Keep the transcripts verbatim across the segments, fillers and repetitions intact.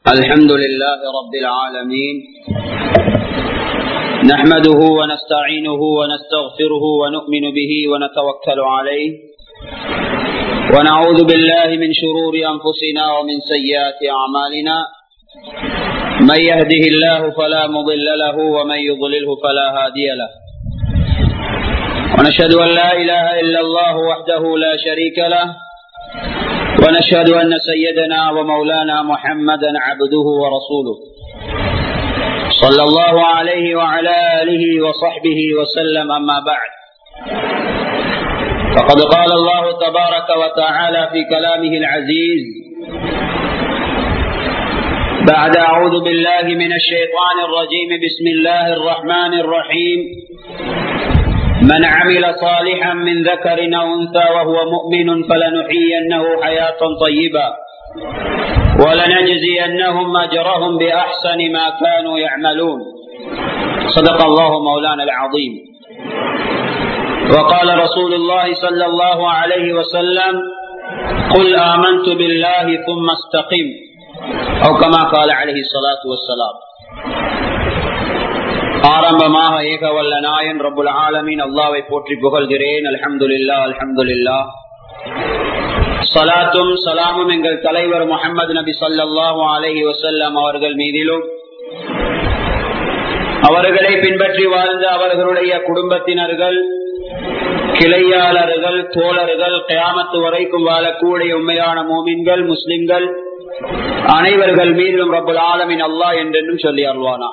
الحمد لله رب العالمين نحمده ونستعينه ونستغفره ونؤمن به ونتوكل عليه ونعوذ بالله من شرور أنفسنا ومن سيئات أعمالنا من يهده الله فلا مضل له ومن يضلله فلا هادي له ونشهد أن لا إله إلا الله وحده لا شريك له ونشهد أن سيدنا ومولانا محمدا عبده ورسوله صلى الله عليه وعلى آله وصحبه وسلم. أما بعد، فقد قال الله تبارك وتعالى في كلامه العزيز بعد أعوذ بالله من الشيطان الرجيم بسم الله الرحمن الرحيم: من عمل صالحا من ذكر أو أنثى وهو مؤمن فلنحيينه حياة طيبة ولنجزينهم أجرهم بأحسن ما كانوا يعملون. صدق الله مولانا العظيم. وقال رسول الله صلى الله عليه وسلم: قل آمنت بالله ثم استقم، أو كما قال عليه الصلاة والسلام. ஆரம்பமாக ஏக வல்ல நாயன் ரப்புல் ஆலமீன் அல்லாஹ்வை போற்றி புகழ்கிறேன். அல்ஹம்துலில்லாஹ் அல்ஹம்துலில்லாஹ். ஸலாத்தும் ஸலாமும் எங்கள் தலைவர் முஹம்மது நபி ஸல்லல்லாஹு அலைஹி வஸல்லம் அவர்கள் மீதிலும், அவர்களை பின்பற்றி வாழ்ந்த அவர்களுடைய குடும்பத்தினர்கள், கிளையாளர்கள், தோழர்கள், கியாமத்து வரைக்கும் வாழக்கூடிய உண்மையான மூமின்கள், முஸ்லிம்கள் அனைவர்கள் மீதிலும் ரப்புல் ஆலமீன் அல்லாஹ் என்றென்றும் சொல்லி அருள்வானா.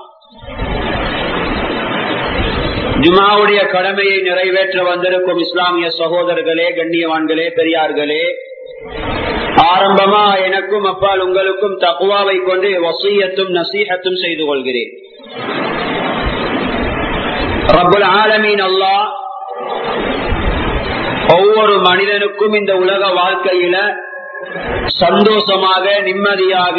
ஜுமாவுடைய கடமையை நிறைவேற்ற வந்திருக்கும் இஸ்லாமிய சகோதரர்களே, கண்ணியவான்களே, பெரியார்களே, ஆரம்பமா எனக்கும் அப்பால் உங்களுக்கும் தக்வாவை கொண்டு வசியத்தும் நசீஹத்தும் செய்து கொள்கிறேன். ரப்புல் ஆலமீன் அல்லாஹ் ஒவ்வொரு மனிதனுக்கும் இந்த உலக வாழ்க்கையில சந்தோஷமாக, நிம்மதியாக,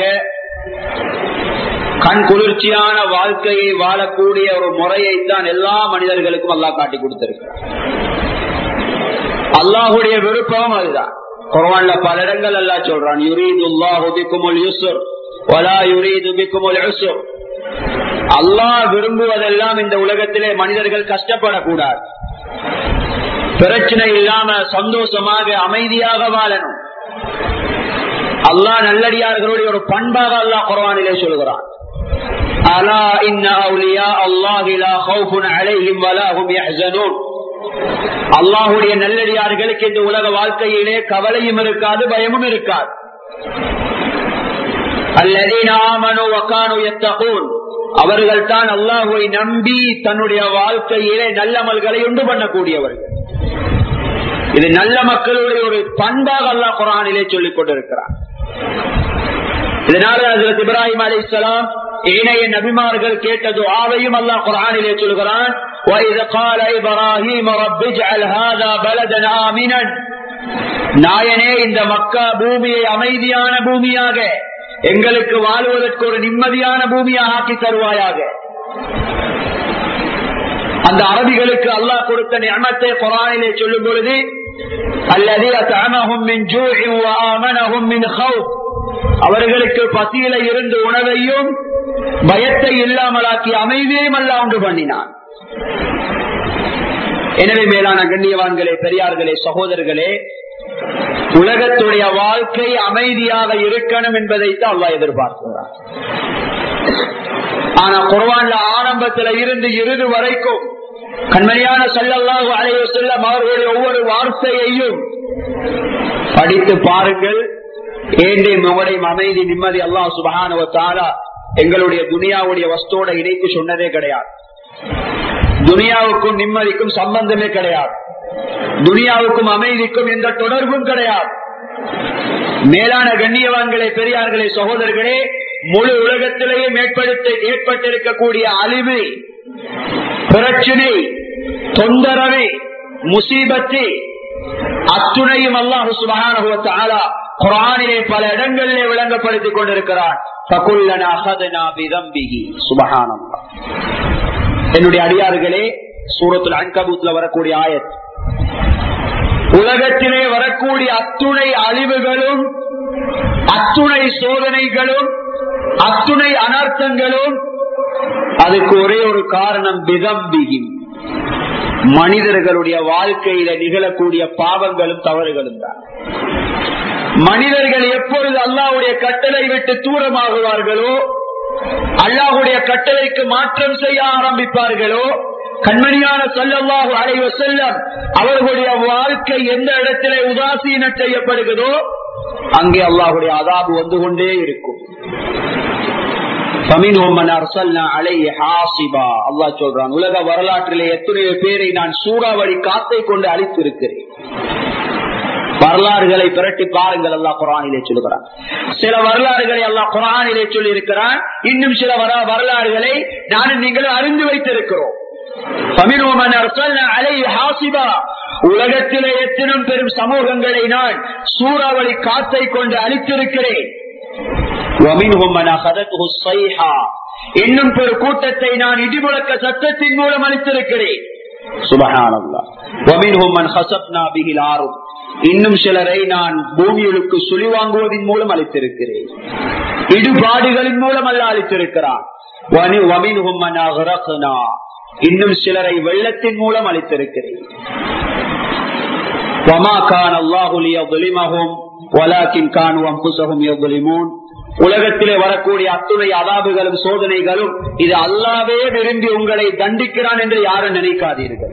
கண் குளிர்ச்சியான வாழ்க்கையை வாழக்கூடிய ஒரு முறையை தான் எல்லா மனிதர்களுக்கும் அல்லாஹ் காட்டி கொடுத்திருக்கிறார். அல்லாஹுடைய விருப்பம் அதுதான். குர்ஆன்ல பல இடங்கள் அல்லாஹ் சொல்றான்: யுரீதுல்லாஹு பிக்குமுல் யுஸ்ர் வலா யுரீது பிக்குமுல் உஸ்ர். அல்லாஹ் விரும்புவதெல்லாம் இந்த உலகத்திலே மனிதர்கள் கஷ்டப்படக்கூடாது, பிரச்சனை இல்லாம சந்தோஷமாக அமைதியாக வாழணும். அல்லாஹ் நல்லடியார்களுடைய ஒரு பண்பாக அல்லாஹ் குர்ஆனிலே சொல்கிறான்: அலா இன்ன அவுலியா அல்லாஹி லா கௌஃபுன் அலைஹிம் வலா ஹும் யஹ்ஸனூன். அல்லாஹ்வுடைய நல்லடியார்களுக்கு இந்த உலக வாழ்க்கையிலே கவலையும் இருக்காது, பயமும் இருக்காது. அல்லதீன ஆமனூ வ கானூ யத்தகூன். அவர்கள் தான் அல்லாஹ்வை நம்பி தன்னுடைய வாழ்க்கையிலே நல்லமல்களை உண்டு பண்ணக்கூடியவர்கள். இது நல்ல மக்களுடைய ஒரு பண்பாக அல்லாஹ் குர்ஆனிலே சொல்லிக் கொண்டிருக்கிறார். இதனால ஹஜ்ரத் இப்ராஹிம் அலைஹிஸ்ஸலாம் ஏனைய நபிமார்கள் கேட்ட துஆவையும் அல்லாஹ் குர்ஆனிலே சொல்கிறான்: وَإِذْ قَالَ إِبْرَاهِيمُ رَبِّ اجْعَلْ هَذَا بَلَدًا آمِنًا. நாயனே, இந்த மக்கா பூமியை அமைதியான பூமியாக, எங்களுக்கு வாழ்வதற்கு ஒரு நிம்மதியான பூமியாக ஆக்கி தருவாயாக. அந்த அரபிகளுக்கு அல்லாஹ் கொடுத்த நிஅமத்தை குர்ஆனிலே சொல்லும் பொழுது, அல்லதீ அத்அமஹும் மின் ஜூஇன் வ ஆமனஹும் மின் கௌஃப். அவர்களுக்கு பசியில இருந்து உணவையும் பயத்தை இல்லாமலாக்கி அமைதியையும் அல்லாஹ் உண்டு பண்ணினான். எனவே மேலான கண்ணியவான்களே, பெரியார்களே, சகோதரர்களே, உலகத்துடைய வாழ்க்கை அமைதியாக இருக்கணும் என்பதைத்தான் அல்லாஹ் எதிர்பார்க்கிறார். ஆனா குர்ஆன்ல ஆரம்பத்தில் இருந்து இறுதி வரைக்கும் கண்மணியான ஸல்லல்லாஹு அலைஹி வஸல்லம் அவர்களுடைய ஒவ்வொரு வார்த்தையையும் படித்து பாருங்கள். ஏண்டே உங்களுடைய அமைதி, நிம்மதி அல்லாஹ் சுப்ஹானஹு வ தஆலா எங்களுடைய துனியாவுடைய வஸ்தோட இணைத்து சொன்னதே கிடையாது. துனியாவுக்கும் நிம்மதிக்கும் சம்பந்தமே கிடையாது. துனியாவுக்கும் அமைதிக்கும் எந்த தொடர்பும் கிடையாது. மேலான கண்ணியவான்களே, பெரியார்களே, சகோதரர்களே, முழு உலகத்திலேயே ஏற்படுத்த ஏற்பட்டிருக்கக்கூடிய அழிவு, பிரச்சனை, தொந்தரவு, முசீபத்து அத்துணையும் அல்லாஹ் சுப்ஹானஹு வ தஆலா குர்ஆனிலே பல இடங்களிலே விளங்கப்படுத்திக் கொண்டிருக்கிறார். ஃபகுல்லனா அஹதனா பிதம்பிஹி. சுப்ஹானல்லாஹ். என்னுடைய அடியார்களே, சூரத்துல் அன்கபூத்ல வரக்கூடிய ஆயத், உலகத்திலே வரக்கூடிய அத்துணை அழிவுகளும் அத்துணை சோதனைகளும் அத்துணை அனர்த்தங்களும் அதுக்கு ஒரே ஒரு காரணம், பிதம்பியும் மனிதர்களுடைய வாழ்க்கையில நிகழக்கூடிய பாவங்களும் தவறுகளும் தான். மனிதர்கள் எப்பொழுது அல்லாஹ்வுடைய கட்டளை விட்டு தூரமாகுவார்களோ, அல்லாஹ்வுடைய கட்டளைக்கு மாற்றம் செய்ய ஆரம்பிப்பார்களோ, கண்மணியான ஸல்லல்லாஹு அலைஹி வஸல்லம் அவர்களுடைய வாழ்க்கை எந்த இடத்திலே உதாசீனம் செய்யப்படுகிறதோ அங்கே அல்லாஹ்வுடைய அதாபு வந்து கொண்டே இருக்கும். அல்லாஹ் சொல்றான், உலக வரலாற்றிலே எத்தனையோ பேரை நான் சூறாவளி காத்தை கொண்டு அழித்திருக்கிறேன். வரலாறுகளை பிரட்டி பாருங்கள், அல்லாஹ் குர்ஆனிலே சொல்கிறான். சில வரலாறுகளை அல்லாஹ் குர்ஆனிலே சொல்லி இருக்கிறான். இன்னும் சில வரலாறுகளை நானும் நீங்களும் அறிந்து வைத்திருக்கிறோம். உலகத்திலே எத்தனை பெரும் சமூகங்களை நான் சூறாவளி காத்தை கொண்டு அழித்திருக்கிறேன். இன்னும் பெரு கூட்டத்தை நான் இடிமுழக்க சத்தத்தின் மூலம் அளித்திருக்கிறேன். சுப்ஹானல்லாஹ். இன்னும் சிலரை நான் பூமிகளுக்கு சுழி வாங்குவதன் மூலம் அளித்திருக்கிறேன். இடுபாடுகளின் மூலம் அல்ல அளித்திருக்கிறான். இன்னும் சிலரை வெள்ளத்தின் மூலம் அளித்திருக்கிறேன். உலகத்திலே வரக்கூடிய அத்துணை அதாபுகளும் சோதனைகளும் இது அல்லாஹ்வே விரும்பி உங்களை தண்டிக்கிறான் என்று யாரும் நினைக்காதீர்கள்.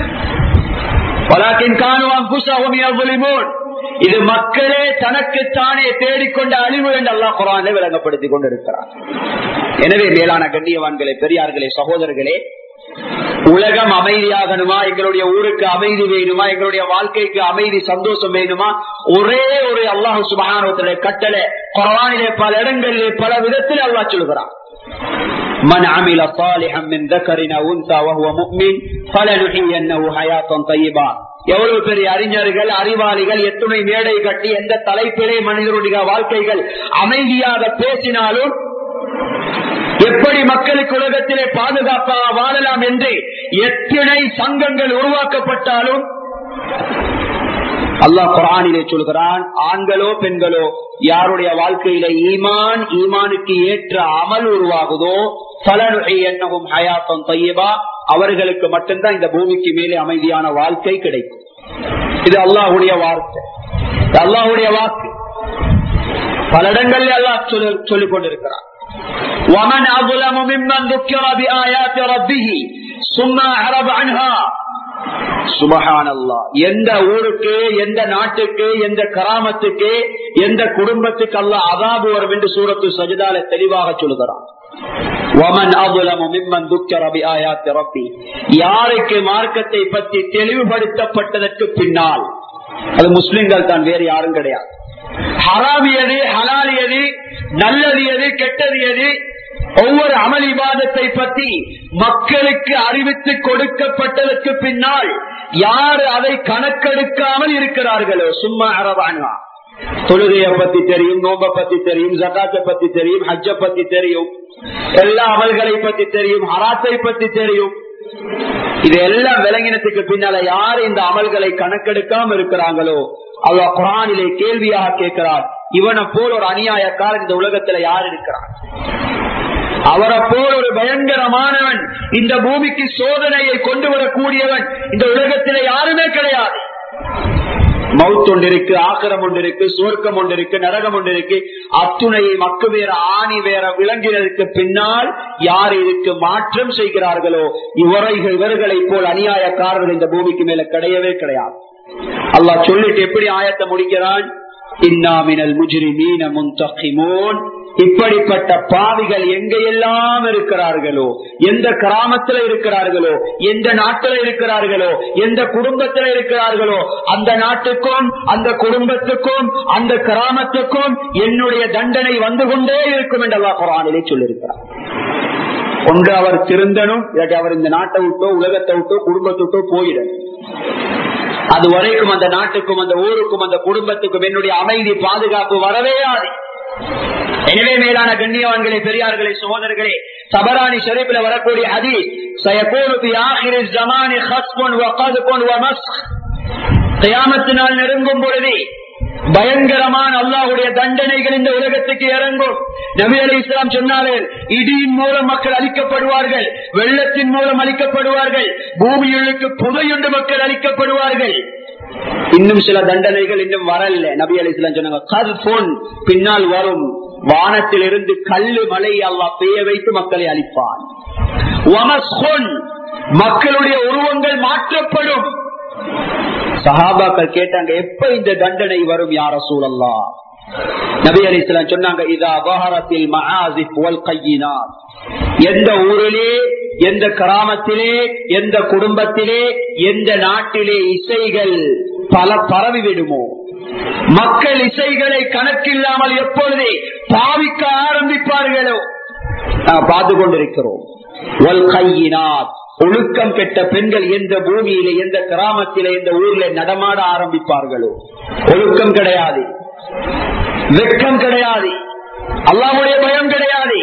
இது மக்களே தனக்குத்தானே தேடிக்கொண்ட அழிவு என்று அல்லாஹ் குர்ஆனிலே விளங்கப்படுத்திக் கொண்டிருக்கிறார். எனவே மேலான கண்ணியவான்களே, பெரியார்களே, சகோதரர்களே, உலகம் அமைதியாகணுமா, எங்களுடைய ஊருக்கு அமைதி வேணுமா, எங்களுடைய வாழ்க்கைக்கு அமைதி சந்தோஷம் வேணுமா, ஒரே ஒரு அல்லாஹ் சுப்ஹானஹு வ தஆலா கட்டளை குர்ஆனிலே பல இடங்களிலே பல விதத்தில் அல்லாஹ் சொல்கிறான். من عمل صالحا من ذكر أو أنثى وهو مؤمن فلنحيينه حياة طيبة. எவ்வளவு பெரிய அறிஞர்கள், அறிவாளிகள் எத்துணை மேடை கட்டி எந்த தலைப்பிலே மனிதனுடைய வாழ்க்கைகள் அமைதியாக பேசினாலும், எப்படி மக்களுக்கு உலகத்திலே பாதுகாப்பாக வாழலாம் என்று எத்தனை சங்கங்கள் உருவாக்கப்பட்டாலும் அல்லாஹ் குர்ஆனிலே சொல்கிறான், ஆண்களோ பெண்களோ யாருடைய வாழ்க்கையில ஈமான் ஈமானுக்கு ஏற்ற அமல் உருவாகுதோ ஃபலனுஹியன்னஹும் ஹயாத்தன் தய்யிபா, அவர்களுக்கு மட்டும்தான் இந்த பூமிக்கு மேலே அமைதியான வாழ்க்கை கிடைக்கும். இது அல்லாஹ்வுடைய வார்த்தை, அல்லாஹ்வுடைய வாக்கு. பல இடங்களில் அல்லாஹ் சொல்லிக் கொண்டிருக்கிறான். وَمَنْ أَظْلَمُ مِمَّنْ ذُكِّرَ بِآيَاتِ رَبِّهِ ثُمَّ أَعْرَضَ عَنْهَا. சுப்ஹானல்லாஹ். எந்த ஊருக்கு, எந்த நாட்டுக்கு, எந்த கராமத்துக்கு, எந்த குடும்பத்துக்கு அல்லாஹ் அஸாபு வரும் என்று சூரத்து சஜ்தால தெளிவாக சொல்கிறான். وَمَنْ أَظْلَمُ مِمَّنْ ذُكِّرَ بِآيَاتِ رَبِّهِ. யாருக்கு மார்க்கத்தை பற்றி தெளிவுபடுத்தப்பட்டதற்கு பின்னால், அது முஸ்லிம்கள் தான், வேறு யாரும் கிடையாது. ஹராம் எது, ஹலால் எது, நல்லது எது, கெட்டது எது, ஒவ்வொரு அமல் இபாதத்தை பற்றி மக்களுக்கு அறிவித்து கொடுக்கப்பட்டதற்கு பின்னால் யார் அதை கணக்கெடுக்காமல் இருக்கிறார்களோ, சும்மா அரபானா, தொழுகையை பத்தி தெரியும், நோம்பை பத்தி தெரியும், ஜகாத்தை பத்தி தெரியும், ஹஜ்ஜ பத்தி தெரியும், எல்லா அமல்களை பத்தி தெரியும், ஹராத்தை பத்தி தெரியும், இது எல்லாம் விளங்கினத்துக்கு பின்னால யார் இந்த அமல்களை கணக்கெடுக்காம இருக்கிறாங்களோ அல்லாஹ் குர்ஆனிலே கேள்வியாக கேட்கிறார், இவனை போல் ஒரு அநியாயக்காரன் இந்த உலகத்துல யார் இருக்கிறான்? அவரை போல் ஒரு பயங்கரமானவன், இந்த பூமிக்கு சோதனையை கொண்டு வரக்கூடியவன் இந்த உலகத்திலே யாருமே கிடையாது. மவுத் ஒன்று இருக்கு, ஆக்கிரம் ஒன்று இருக்கு, சுவர்க்கம் ஒன்று இருக்கு, நரகம் ஒன்று இருக்கு. அத்துணையை மக்கு வேற ஆணி வேற விளங்கினதுக்கு பின்னால் யார் இதுக்கு மாற்றம் செய்கிறார்களோ இவரை இவர்களை போல் அநியாயக்காரர்கள் இந்த பூமிக்கு மேல கிடையவே கிடையாது. அல்லாஹ் சொல்லிட்டு எப்படி ஆயத்தை முடிக்கிறான்? இன்னா மினல் முஜ்ரிமீன முன்தகிமூன். இப்படிப்பட்ட பாவிகள் எங்கெல்லாம் இருக்கிறார்களோ, எந்த கிராமத்தில் இருக்கிறார்களோ, எந்த நாட்டில் இருக்கிறார்களோ, எந்த குடும்பத்தில் இருக்கிறார்களோ, அந்த நாட்டுக்கும் அந்த குடும்பத்துக்கும் அந்த கிராமத்துக்கும் என்னுடைய தண்டனை வந்து கொண்டே இருக்கும் என்று அல்லாஹ் குர்ஆனிலே சொல்லியிருக்கிறார். ஒன்று அவர் திருந்தனும், இல்லாட்டி அவர் இந்த நாட்டை விட்டோ உலகத்தை விட்டோ குடும்பத்தை விட்டோ போயிடணும். அது வரைக்கும் அந்த நாட்டுக்கும் அந்த ஊருக்கும் அந்த குடும்பத்துக்கும் என்னுடைய அமைதி பாதுகாப்பு வரவேயாது. எனவே மேலான கண்ணியவான்களே, பெரியார்களே, சகோதரர்களே, தபரானி ஷரீஃபில் வரக்கூடிய ஹதீஸ், சயகூனு ஃபி ஆகிரிஸ் ஸமானி ஹஸ்புன் வ கத்புன் வ மஸ்க். கியாமத் நாள் நெருங்கும் பொழுது பயங்கரமான அல்லாஹ்வுடைய தண்டனைகள் இந்த உலகத்துக்கு இறங்கும். நபி அலைஹிஸ்ஸலாம் சொன்னார்கள், இடியின் மூலம் மக்கள் அழிக்கப்படுவார்கள், வெள்ளத்தின் மூலம் அழிக்கப்படுவார்கள், பூமியுக்கு புதையுண்டு மக்கள் அழிக்கப்படுவார்கள். இன்னும் சில தண்டனைகள் இன்னும் வரல. நபி அலைஹிஸ்ஸலாம் சொன்னாங்க, கர்ஃபுன், பின்னால் வரும், வானத்திலிருந்து கல்லு மலை அல்லாஹ் பெய்ய வைத்து மக்களை அழிப்பான். வமஸ்ஹுன், மக்களுடைய உருவங்கள் மாற்றப்படும். சஹாபாக்கள் கேட்டாங்க, எப்ப இந்த தண்டனை வரும் யா ரசூலல்லாஹ்? நபி அலைஹிஸ்ஸலாம் சொன்னாங்க, இதா பஹரத்தில் மஆசிஃப் வல் கையினாத், எந்த ஊரிலே, எந்த கிராமத்திலே, எந்த குடும்பத்திலே, எந்த நாட்டிலே இசைகள் பல பரவி விடுமோ, மக்கள் இசைகளை கணக்கில்லாமல் எப்பொழுது பாவிக்க ஆரம்பிப்பார்களோ பார்த்து கொண்டிருக்கிறோம். வல் கையினாத், ஒழுக்கம் கெட்ட பெண்கள் எந்த பூமியிலே, எந்த கிராமத்திலே, எந்த ஊரிலே நடமாட ஆரம்பிப்பார்களோ, ஒழுக்கம் கிடையாது, வெட்கம் கிடையாது, அல்லாஹ்வுடைய பயம் கிடையாது.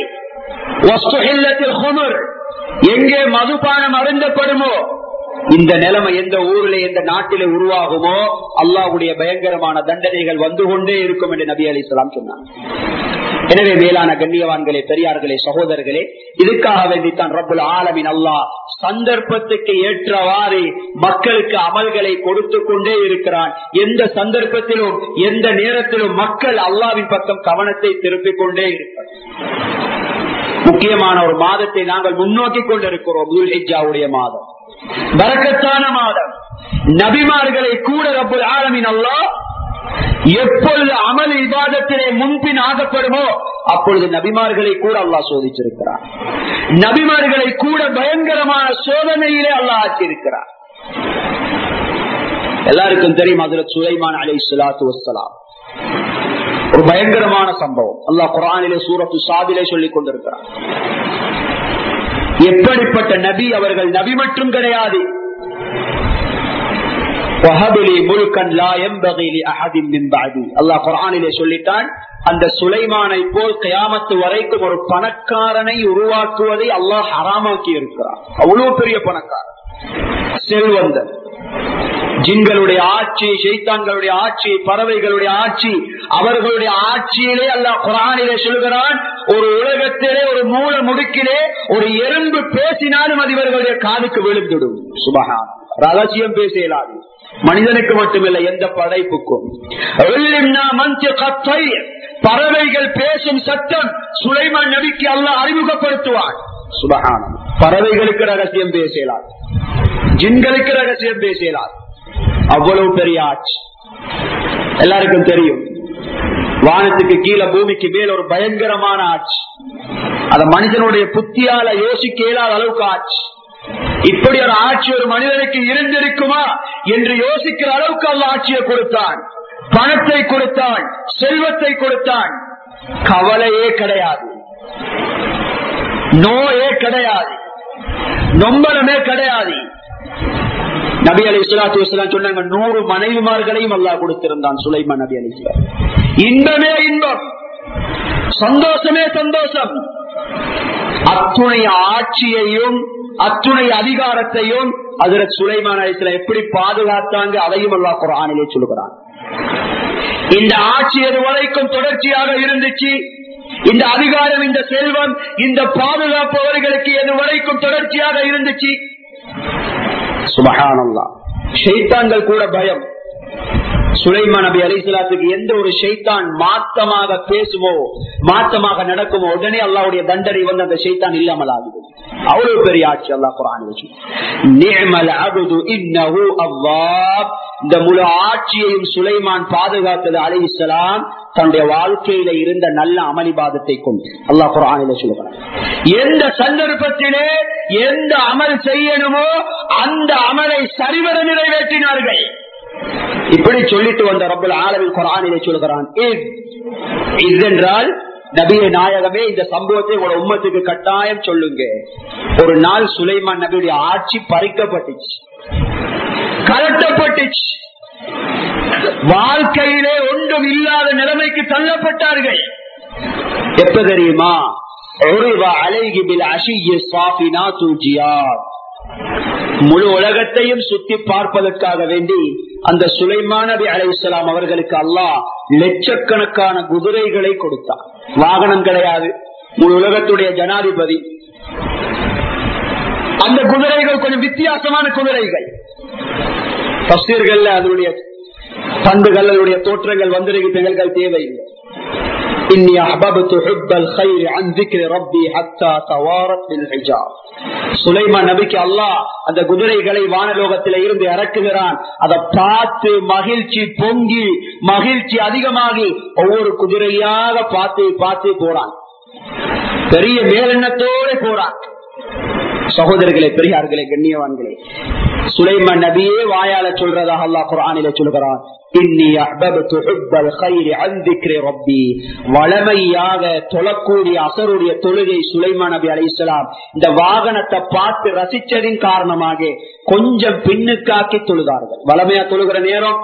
எங்கே மதுபானம் அருந்தப்படுமோ, இந்த நிலைமை எந்த ஊரிலே, எந்த நாட்டிலே உருவாகுமோ, அல்லாஹ்வுடைய பயங்கரமான தண்டனைகள் வந்து கொண்டே இருக்கும் என்று நபி அலைஹிஸ்ஸலாம் சொன்னார். எனவே மேலான கண்ணியவான்களே, பெரியார்களே, சகோதரர்களே, இதுக்காக வேண்டித்தான் ரப்புல் ஆலமீன் அல்லாஹ் சந்தர்ப்பத்துக்கு ஏற்றவாறு மக்களுக்கு அமல்களை கொடுத்து கொண்டே இருக்கிறான். எந்த சந்தர்ப்பத்திலும் எந்த நேரத்திலும் மக்கள் அல்லாஹ்வின் பக்கம் கவனத்தை திருப்பிக் கொண்டே இருக்கிறார். முக்கியமான ஒரு மாதத்தை நாங்கள் முன்னோக்கி கொண்டிருக்கிறோம். துல்ஹிஜ்ஜாவுடைய மாதம், பரக்கத்தான மாதம். நபிமார்களை கூட ரப்புல் ஆலமீன் அல்லாஹ் எப்பொழுது அமல் இபாதத்திலே முன்பின் ஆகப்படுமோ அப்பொழுது நபிமார்களை கூட அல்லாஹ் சோதிச்சிருக்கிறார். நபிமார்களை கூட பயங்கரமான சோதனையிலே அல்லாஹ் ஆக்கியிருக்கிறார். எல்லாருக்கும் தெரியும், ஹஜ்ரத் சுலைமான் அலைஹிஸ்ஸலாத்து வஸ்ஸலாம் ஒரு பயங்கரமான சம்பவம் அல்லாஹ் குர்ஆனிலே சூரத்து ஸாதிலே சொல்லிக் கொண்டிருக்கிறார். எப்படிப்பட்ட நபி அவர்கள்? நபி மட்டும் கிடையாது, அல்லாஹ் குர்ஆனிலே சொல்லிட்டான், அந்த சுலைமானை போல் கியாமத்து வரைக்கும் ஒரு பணக்காரனை உருவாக்குவதை அல்லாஹ் ஹராமாக்கி இருக்கிறார். அவ்வளவு பெரிய பணக்காரன், செல்வந்தன். ஜின்களுடைய ஆட்சி, ஷைத்தான்களுடைய ஆட்சி, பறவைகளுடைய ஆட்சி, அவர்களுடைய ஆட்சியிலே அல்லாஹ் குர்ஆனிலே சொல்கிறான், ஒரு உலகத்திலே ஒரு மூல முடுக்கிலே ஒரு எறும்பு பேசினாலும் அது இவர்களுடைய காதுக்கு விழுந்துடும். சுபஹான், ரகசியம் பேச இயலாது. மனிதனுக்கு மட்டுமில்லை, எந்த படைப்புக்கும். பறவைகள் பேசும் சத்தம் சுலைமான் நபிக்கு அல்லாஹ் அறிமுகப்படுத்துவான். சுபஹான், பறவைகளுக்கு ரகசியம் பேச இயலாது, ஜின்களுக்கு ரகசியம் பேச இயலாது. அவ்வளவு பெரிய ஆட்சி. எல்லாருக்கும் தெரியும், வானத்துக்கு கீழே பூமிக்கு மேல் ஒரு பயங்கரமான ஆட்சி. அத மனிதனுடைய புத்தியால யோசிக்க இயலாத அளவுக்கு ஆட்சி. இப்படி ஒரு ஆட்சி ஒரு மனிதனுக்கு இருந்திருக்குமா என்று யோசிக்கிற அளவுக்கு அல்லாஹ் ஆட்சியை கொடுத்தான், பணத்தை கொடுத்தான், செல்வத்தை கொடுத்தான். கவலையே கிடையாது, நோயே கிடையாது, நொம்பலமே கிடையாது. நபி அலைஹிஸ்ஸலாத்து வஸ்ஸலாம் சொன்னாங்க, நூறு மனைவிமார்களையும் அல்லாஹ் கொடுத்திருந்தான் சுலைமான் நபி அலைஹிஸ்ஸலாம். இன்பமே இன்பம், சந்தோஷமே சந்தோஷம். அத்துணை ஆட்சியையும் அத்துணை அதிகாரத்தையும் ஹஜ்ரத் சுலைமான் அலைஹிஸ்ஸலாம் எப்படி பாதுகாத்தாங்க, அதையும் அல்லாஹ் குர்ஆனிலே சொல்கிறான். இந்த ஆட்சி எது வரைக்கும் தொடர்ச்சியாக இருந்துச்சு, இந்த அதிகாரம், இந்த செல்வம், இந்த பாதுகாப்பு அவர்களுக்கு எது வரைக்கும் தொடர்ச்சியாக இருந்துச்சு. சுப்ஹானல்லாஹ், ஷைத்தான்கள் கூட பயம். சுலைமான் நபி அலைஹிஸ்ஸலாத்துக்கு எந்த ஒரு ஷைத்தான் மாத்தமாக பேசுமோ, மாத்தமாக நடக்குமோ, உடனே அல்லாஹ்வுடைய தண்டனை வந்து அந்த ஷைத்தான் இல்லாமல் ஆகுது. அவ்வளவு பெரிய ஆட்சி அல்லாஹ் குர்ஆனில் வச்சு. நிஅமல் அப்து இன்னஹு அல்லாஹ், இந்த முழு ஆட்சியையும் சுலைமான் பாதுகாத்தது அலைஹிஸ்ஸலாம் தன்னுடைய வாழ்க்கையில இருந்த நல்ல அமளிபாதத்தை கொண்டு. அல்லாஹ் குர்ஆனிலே சொல்கிறார், எந்த சந்தர்ப்பத்திலே எந்த அமல் செய்யணுமோ அந்த அமலை சரிவர நிறைவேற்றினார்கள். இப்படி சொல்லிட்டு வந்த ரப்பல் ஆலமீன் குர்ஆனிலே சொல்கிறான், இது என்றால் நபியே நாயகமே, இந்த சம்பவத்தை ஒரு உம்மத்துக்கு கட்டாயம் சொல்லுங்க. ஒரு நாள் சுலைமான் நபியுடைய ஆட்சி பறிக்கப்பட்டுச்சு, கலட்டப்பட்டுச்சு, வாழ்க்கையிலே ஒன்றும் இல்லாத நிலைமைக்கு தள்ளப்பட்டார்கள். எப்ப தெரியுமா? முழு உலகத்தையும் சுத்தி பார்ப்பதற்காக வேண்டி அந்த சுலைமான் நபி அலைஹிஸ்ஸலாம் அவர்களுக்கு அல்லாஹ் லட்சக்கணக்கான குதிரைகளை கொடுத்தார். வாகனம் கிடையாது, முழு உலகத்துடைய ஜனாதிபதி. அந்த குதிரைகள் கொஞ்சம் வித்தியாசமான குதிரைகள். தஃசீர்கள் அதனுடைய பண்புகள், அதனுடைய தோற்றங்கள் வந்திருக்கிறீர்கள் தேவையில்லை. இன்னி அஹ்பப்து ஹுப்பல் கைர் அன் ذிக்ரி ரப்பி ஹத்தா தவாரத் பில் ஹிஜாப். சுலைமான் நபிக்கு அல்லாஹ் அந்த குதிரைகளை வானலோகத்தில இருந்து இறக்குகிறான். அதை பார்த்து மகிழ்ச்சி பொங்கி மகிழ்ச்சி அதிகமாகி ஒவ்வொரு குதிரையாக பார்த்து பார்த்து போறான். பெரிய மேலெண்ணத்தோடு போறான். சகோதரர்களே, பெரியார்களே, கண்ணியவான்களே, சுலைமான் நபியே வாயால சொல்றதாக அல்லாஹ் குர்ஆனிலே சொல்கிறான். இன்னி அஹ்பப்து ஹுப்பல் கைர் அன் ذிக்ரி ரப்பி. வளமையாக தொழக்கூடிய அசருடைய தொழுகை சுலைமான் நபி அலைஹிஸ்ஸலாம் இந்த வாகனத்தை பார்த்து ரசிச்சதின் காரணமாக கொஞ்சம் பின்னுக்காக்கி தொழுதார்கள். வளமையா தொழுகிற நேரம்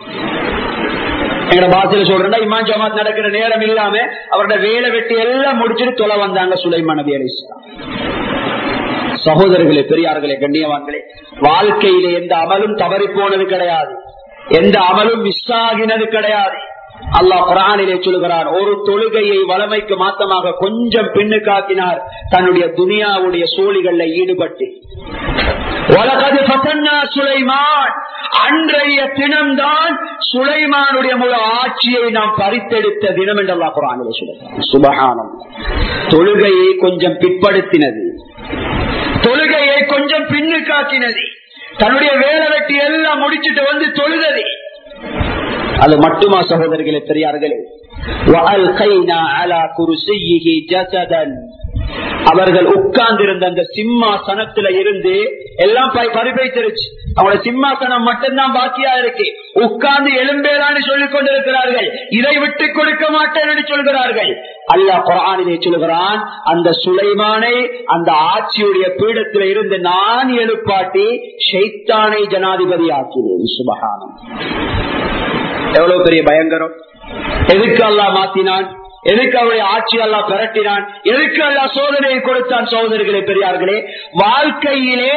எங்க பாசையில சொல்றா இமாம் ஜமாத் நடக்கிற நேரம் இல்லாம அவரோட வேலை வெட்டி எல்லாம் முடிச்சுட்டு தொலை வந்தாங்க சுலைமான் நபி அலைஹிஸ்ஸலாம். சகோதரர்களே, பெரியார்களே, கண்ணியவான்களே, வாழ்க்கையிலே எந்த அமலும் தவறி போனது கிடையாது, எந்த அமலும் மிஸ் ஆகினது கிடையாது. அல்லாஹ் குர்ஆனிலே சொல்கிறார், ஒரு தொழுகையை வளமைக்கு மாத்தமாக கொஞ்சம் பின்னுக்காக்கினார் தன்னுடைய துனியாவுடைய சோழிகள்ல ஈடுபட்டு. வலகத் ஃபதன்னா சுலைமான். அன்றைய தினம்தான் சுலைமானுடைய முழு ஆட்சியை நாம் பறித்தெடுத்த தினம் என்று அல்லாஹ் குர்ஆனிலே சொல்கிறார். சுப்ஹானல்லாஹ். தொழுகையை கொஞ்சம் பிற்படுத்தினது, தொழுகையை கொஞ்சம் பின்னுக்காக்கினது, தன்னுடைய வேலை வெட்டி எல்லாம் முடிச்சுட்டு வந்து தொழுதது. அது மட்டுமா சகோதரர்களே, பெரியார்களே, அவர்கள் உட்கார்ந்திருந்த அந்த சிம்மாசனத்துல இருந்து எல்லாம் பறிபைத்திருச்சு. அவங்களோட சிம்மாசனம் மட்டும்தான் பாக்கியா இருக்கு. உட்கார்ந்து எலும்பேலான்னு சொல்லிக் கொண்டிருக்கிறார்கள். இதை விட்டு கொடுக்க மாட்டேன் என்று சொல்கிறார்கள். அல்லாஹ் குர்ஆனிலே சொல்கிறான், அந்த சுலைமானை அந்த ஆட்சியுடைய பீடத்தில் இருந்து நான் எழுப்பாட்டி ஷைத்தானை ஜனாதிபதி ஆக்கினேன். சுப்ஹானல்லாஹ். எவ்வளவு பெரிய பயங்கரம்! எதுக்கு அல்லாஹ் மாத்தினான்? எதுக்கு அவருடைய ஆட்சி அல்லாஹ் பெரட்டினான்? எதுக்கு அல்லாஹ் சோதனையை கொடுத்தான்? சகோதரர்களே, பெரியார்களே, வாழ்க்கையிலே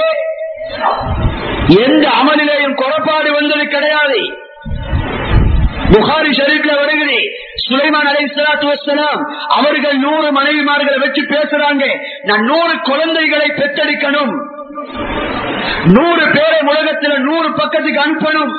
எந்த அமலிலேயும் குறைபாடு வந்தது கிடையாது. புகாரி ஷரீஃப்ல வருகிறது, சுலைமான் அலைஹிஸ்ஸலாத்து வஸ்ஸலாம் அவர்கள் நூறு மனைவிமார்களை வச்சு பேசுறாங்க, நான் நூறு குழந்தைகளை பெற்றெடுக்கணும், நூறு பேரை உலகத்தில் நூறு பக்கத்துக்கு அனுப்பணும்.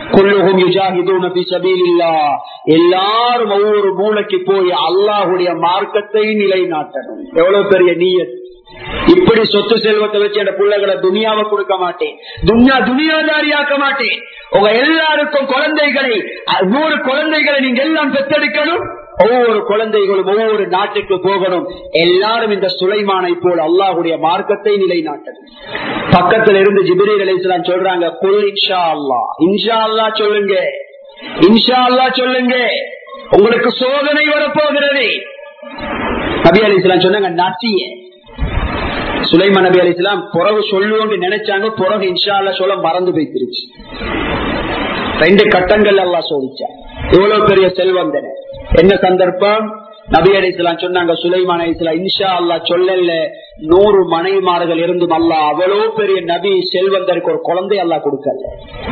எல்லாரும் ஒவ்வொரு மூளைக்கு போய் அல்லாஹுடைய மார்க்கத்தை நிலைநாட்டணும். எவ்வளவு பெரிய நீயத்! இப்படி சொத்து செல்வத்தை வச்சு என் பிள்ளைகளை துனியாவை கொடுக்க மாட்டேன், துன்யா துனியாதாரியாக்க மாட்டேன். உங்க எல்லாருக்கும் குழந்தைகளை, நூறு குழந்தைகளை நீங்க எல்லாம் பெற்றெடுக்கணும். ஒவ்வொரு குழந்தைகளும் ஒவ்வொரு நாட்டுக்கு போகணும். எல்லாரும் இந்த சுலைமானை போல் அல்லாஹுடைய மார்க்கத்தை நிலைநாட்டணும். பக்கத்துல இருந்து ஜிப்ரீல் அலைஹிஸ்ஸலாம் சொல்றாங்க, குல் இன்ஷா அல்லாஹ், இன்ஷா அல்லாஹ் சொல்லுங்க, இன்ஷா அல்லாஹ் சொல்லுங்க, உங்களுக்கு சோதனை வரப்போகிறது. நபி அலைஹிஸ்ஸலாம் சொன்னாங்க, நசிய. சுலைமான் நபி அலைஹிஸ்ஸலாம் பிறகு சொல்லுவோம் நினைச்சாங்க, பிறகு இன்ஷா அல்லாஹ் சொல்ல மறந்து போய்த்திருச்சு. ரெண்டு கட்டங்கள் அல்லாஹ் சோதிச்சா. இவ்வளவு பெரிய செல்வந்தன. என்ன சந்தர்ப்பம்? நபி அலைஹிஸ்ஸலாம் சொன்னாங்க, சுலைமான் அலைஹிஸ்ஸலாம் இன்ஷா அல்லாஹ் சொல்லல, நூறு மனைவிமார்கள் இருந்தும் அல்லாஹ் அவ்வளவு பெரிய நபி செல்வந்தருக்கு ஒரு குழந்தை அல்லாஹ் கொடுக்கல.